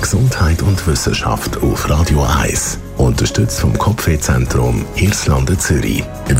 Gesundheit und Wissenschaft auf Radio 1. Unterstützt vom Kopfwehzentrum Irlande Zürich.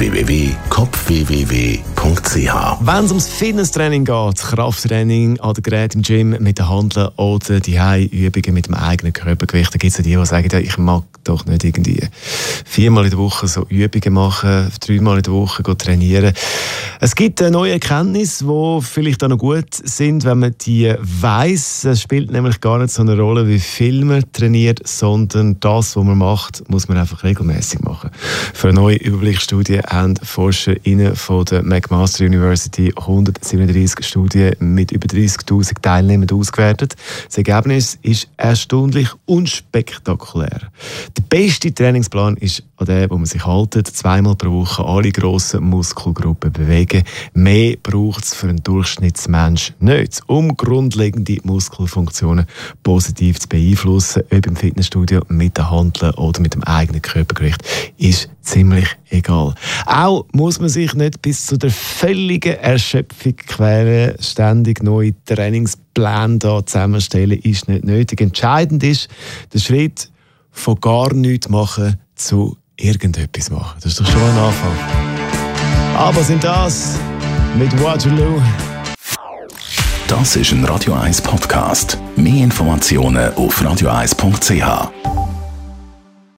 www.kopfwww.ch. Wenn es ums Fitnesstraining geht, Krafttraining an den Geräten im Gym, mit den Handeln oder die Übungen mit dem eigenen Körpergewicht, da gibt es ja die sagen, ja, ich mag doch nicht irgendwie 4-mal in der Woche so Übungen machen, 3-mal in der Woche trainieren. Es gibt neue Erkenntnisse, die vielleicht auch noch gut sind, wenn man die weiss. Es spielt nämlich gar nicht so eine Rolle, wie viel man trainiert, sondern das, was man macht, muss man einfach regelmäßig machen. Für eine neue Überblicksstudie haben ForscherInnen von der McMaster University 137 Studien mit über 30'000 Teilnehmern ausgewertet. Das Ergebnis ist erstaunlich und spektakulär. Der beste Trainingsplan ist an dem, wo man sich haltet, 2-mal pro Woche alle grossen Muskelgruppen bewegen. Mehr braucht es für einen Durchschnittsmensch nicht, um grundlegende Muskelfunktionen positiv zu beeinflussen, ob im Fitnessstudio, mit den Handeln oder mit dem eigenen Körpergewicht, ist ziemlich egal. Auch muss man sich nicht bis zu der völligen Erschöpfung quälen, ständig neue Trainingspläne da zusammenstellen, ist nicht nötig. Entscheidend ist der Schritt von gar nichts machen zu irgendetwas machen. Das ist doch schon ein Anfang. Aber sind das mit Waterloo. Das ist ein Radio 1 Podcast. Mehr Informationen auf radio1.ch.